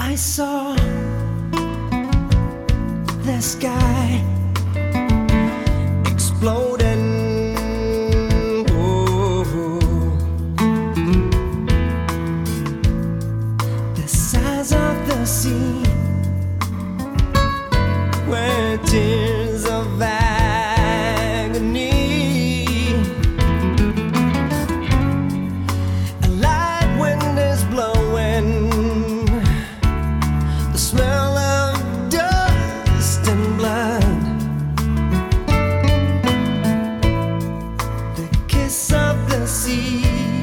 I saw the sky exploding. Oh, the size of the sea, where tears of agony. A light wind is blowing, the smell of dust and blood, the kiss of the sea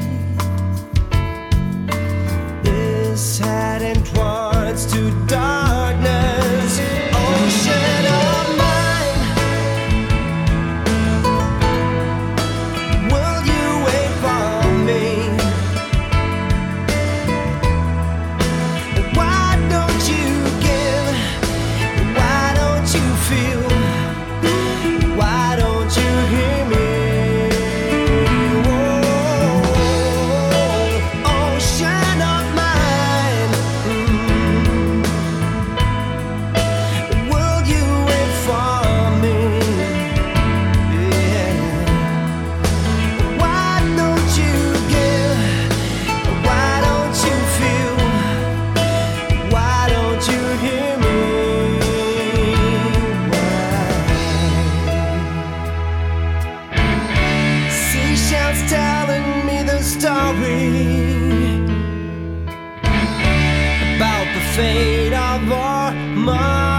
is heading towards to darkness. Ocean of mine, will you wait for me? Why don't you give? Why don't you feel? Why don't you hear me? Oh, ocean of mine, will you wait for me? Yeah. Why don't you give? Why don't you feel? Why don't you hear me? Why? Seashells telling me the story about the fate of our mind.